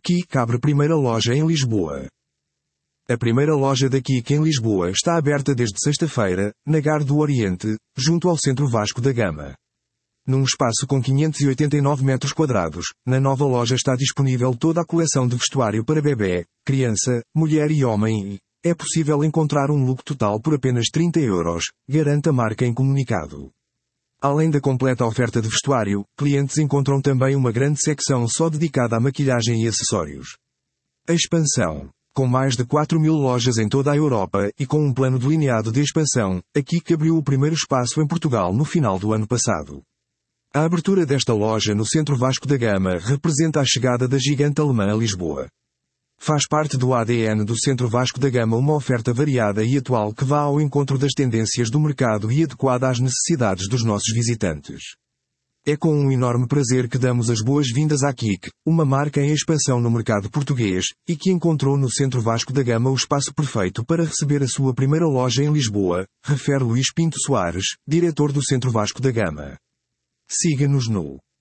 Kik abre primeira loja em Lisboa. A primeira loja da Kik em Lisboa está aberta desde sexta-feira, na Gare do Oriente, junto ao Centro Vasco da Gama. Num espaço com 589 metros quadrados, na nova loja está disponível toda a coleção de vestuário para bebê, criança, mulher e homem e é possível encontrar um look total por apenas 30 euros, garante a marca em comunicado. Além da completa oferta de vestuário, clientes encontram também uma grande secção só dedicada à maquilhagem e acessórios. A expansão. Com mais de 4.000 lojas em toda a Europa e com um plano delineado de expansão, a Kik abriu o primeiro espaço em Portugal no final do ano passado. A abertura desta loja no Centro Vasco da Gama representa a chegada da gigante alemã a Lisboa. Faz parte do ADN do Centro Vasco da Gama uma oferta variada e atual que vá ao encontro das tendências do mercado e adequada às necessidades dos nossos visitantes. É com um enorme prazer que damos as boas-vindas à Kik, uma marca em expansão no mercado português, e que encontrou no Centro Vasco da Gama o espaço perfeito para receber a sua primeira loja em Lisboa, refere Luís Pinto Soares, diretor do Centro Vasco da Gama. Siga-nos no